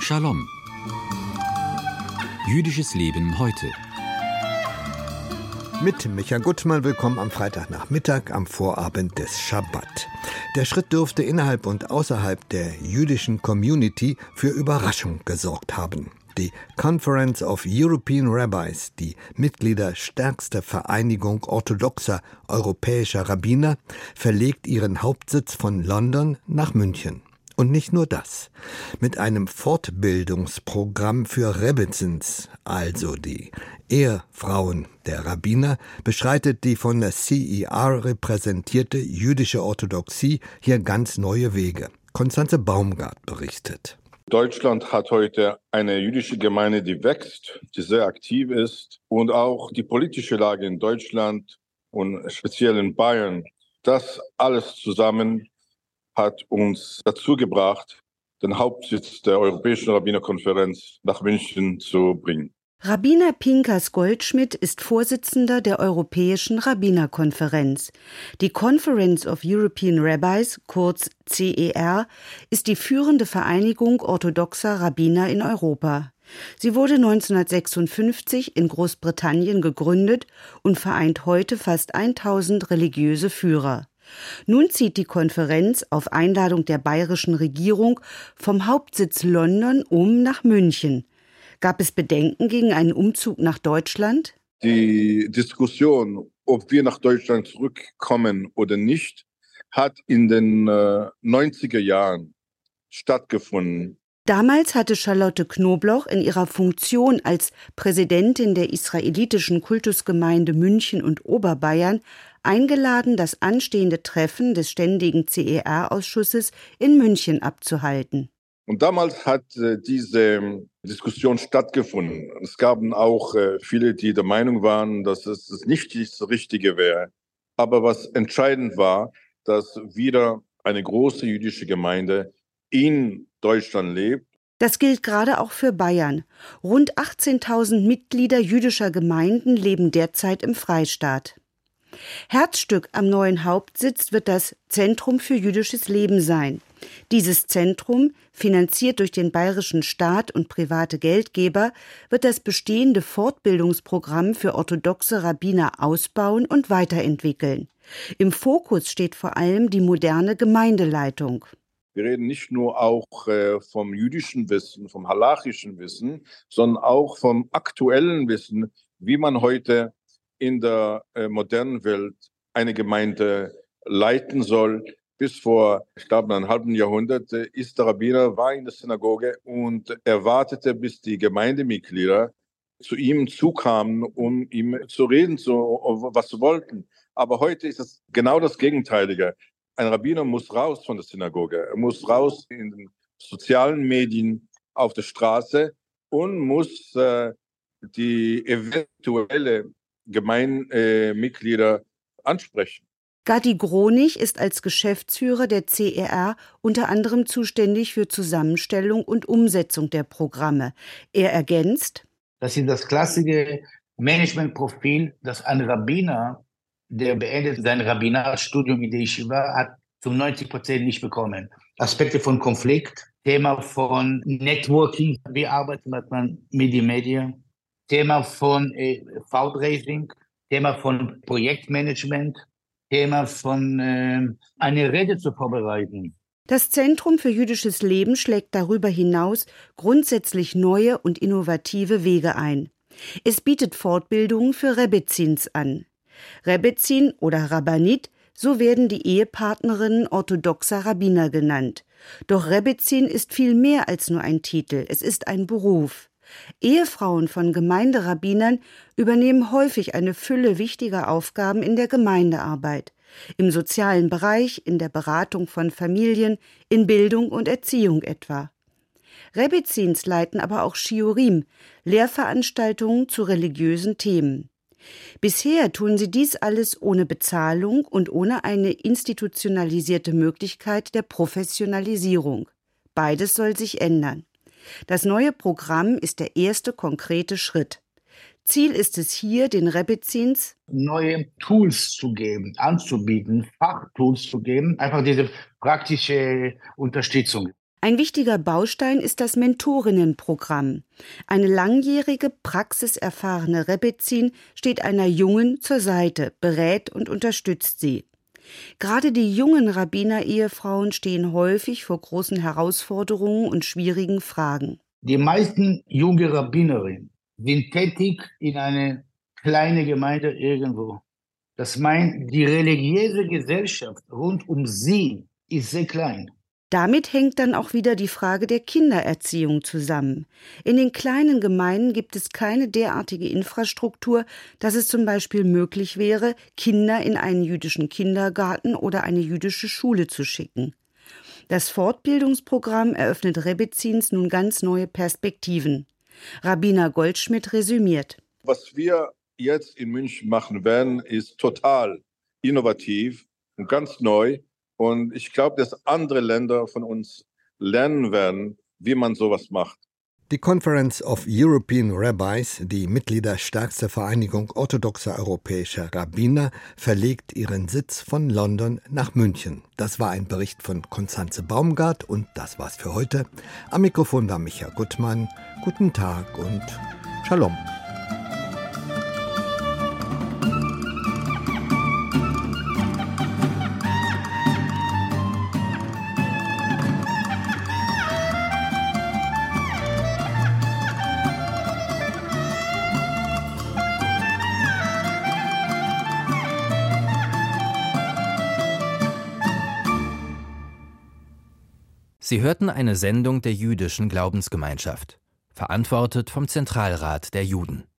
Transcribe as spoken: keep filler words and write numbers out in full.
Shalom. Jüdisches Leben heute. Mit Micha Gutmann, willkommen am Freitagnachmittag, am Vorabend des Schabbat. Der Schritt dürfte innerhalb und außerhalb der jüdischen Community für Überraschung gesorgt haben. Die Conference of European Rabbis, die mitgliederstärkste Vereinigung orthodoxer europäischer Rabbiner, verlegt ihren Hauptsitz von London nach München. Und nicht nur das. Mit einem Fortbildungsprogramm für Rebbezins, also die Ehefrauen der Rabbiner, beschreitet die von der C E R repräsentierte jüdische Orthodoxie hier ganz neue Wege. Konstanze Baumgart berichtet. Deutschland hat heute eine jüdische Gemeinde, die wächst, die sehr aktiv ist, und auch die politische Lage in Deutschland und speziell in Bayern. Das alles zusammen hat uns dazu gebracht, den Hauptsitz der Europäischen Rabbinerkonferenz nach München zu bringen. Rabbiner Pinkas Goldschmidt ist Vorsitzender der Europäischen Rabbinerkonferenz. Die Conference of European Rabbis, kurz C E R, ist die führende Vereinigung orthodoxer Rabbiner in Europa. Sie wurde neunzehnhundertsechsundfünfzig in Großbritannien gegründet und vereint heute fast tausend religiöse Führer. Nun zieht die Konferenz auf Einladung der bayerischen Regierung vom Hauptsitz London um nach München. Gab es Bedenken gegen einen Umzug nach Deutschland? Die Diskussion, ob wir nach Deutschland zurückkommen oder nicht, hat in den äh, neunziger Jahren stattgefunden. Damals hatte Charlotte Knobloch in ihrer Funktion als Präsidentin der israelitischen Kultusgemeinde München und Oberbayern eingeladen, das anstehende Treffen des ständigen C E R-Ausschusses in München abzuhalten. Und damals hat äh, diese Diskussion stattgefunden. Es gab auch äh, viele, die der Meinung waren, dass es, es nicht das Richtige wäre. Aber was entscheidend war, dass wieder eine große jüdische Gemeinde in Deutschland lebt. Das gilt gerade auch für Bayern. Rund achtzehntausend Mitglieder jüdischer Gemeinden leben derzeit im Freistaat. Herzstück am neuen Hauptsitz wird das Zentrum für jüdisches Leben sein. Dieses Zentrum, finanziert durch den bayerischen Staat und private Geldgeber, wird das bestehende Fortbildungsprogramm für orthodoxe Rabbiner ausbauen und weiterentwickeln. Im Fokus steht vor allem die moderne Gemeindeleitung. Wir reden nicht nur auch äh, vom jüdischen Wissen, vom halachischen Wissen, sondern auch vom aktuellen Wissen, wie man heute in der äh, modernen Welt eine Gemeinde leiten soll. Bis vor, ich glaube, einem halben Jahrhundert äh, ist der Rabbiner, war in der Synagoge und er wartete, bis die Gemeindemitglieder zu ihm zukamen, um ihm zu reden, zu, was sie wollten. Aber heute ist es genau das Gegenteilige. Ein Rabbiner muss raus von der Synagoge, er muss raus in den sozialen Medien, auf der Straße und muss äh, die eventuelle Gemeindemitglieder ansprechen. Gadi Gronig ist als Geschäftsführer der C E R unter anderem zuständig für Zusammenstellung und Umsetzung der Programme. Er ergänzt: Das ist das klassische Managementprofil, das ein Rabbiner, der beendet sein Rabbinarstudium in der Yeshiva, hat zu neunzig Prozent nicht bekommen. Aspekte von Konflikt, Thema von Networking, wie arbeitet man mit den Medien, Thema von äh, Fundraising, Thema von Projektmanagement, Thema von äh, eine Rede zu vorbereiten. Das Zentrum für jüdisches Leben schlägt darüber hinaus grundsätzlich neue und innovative Wege ein. Es bietet Fortbildungen für Rebbezins an. Rebbezin oder Rabbanit, so werden die Ehepartnerinnen orthodoxer Rabbiner genannt. Doch Rebbezin ist viel mehr als nur ein Titel, es ist ein Beruf. Ehefrauen von Gemeinderabbinern übernehmen häufig eine Fülle wichtiger Aufgaben in der Gemeindearbeit, im sozialen Bereich, in der Beratung von Familien, in Bildung und Erziehung etwa. Rebbezins leiten aber auch Shiurim, Lehrveranstaltungen zu religiösen Themen. Bisher tun sie dies alles ohne Bezahlung und ohne eine institutionalisierte Möglichkeit der Professionalisierung. Beides soll sich ändern. Das neue Programm ist der erste konkrete Schritt. Ziel ist es hier, den Rebbezins neue Tools zu geben, anzubieten, Fachtools zu geben, einfach diese praktische Unterstützung. Ein wichtiger Baustein ist das Mentorinnenprogramm. Eine langjährige, praxiserfahrene Rebbetzin steht einer Jungen zur Seite, berät und unterstützt sie. Gerade die jungen Rabbiner-Ehefrauen stehen häufig vor großen Herausforderungen und schwierigen Fragen. Die meisten junge Rabbinerinnen sind tätig in einer kleinen Gemeinde irgendwo. Das meint, die religiöse Gesellschaft rund um sie ist sehr klein. Damit hängt dann auch wieder die Frage der Kindererziehung zusammen. In den kleinen Gemeinden gibt es keine derartige Infrastruktur, dass es zum Beispiel möglich wäre, Kinder in einen jüdischen Kindergarten oder eine jüdische Schule zu schicken. Das Fortbildungsprogramm eröffnet Rebbetzins nun ganz neue Perspektiven. Rabbiner Goldschmidt resümiert. Was wir jetzt in München machen werden, ist total innovativ und ganz neu. Und ich glaube, dass andere Länder von uns lernen werden, wie man sowas macht. Die Conference of European Rabbis, die mitgliederstärkste Vereinigung orthodoxer europäischer Rabbiner, verlegt ihren Sitz von London nach München. Das war ein Bericht von Konstanze Baumgart und das war's für heute. Am Mikrofon war Micha Gutmann. Guten Tag und Shalom. Sie hörten eine Sendung der Jüdischen Glaubensgemeinschaft, verantwortet vom Zentralrat der Juden.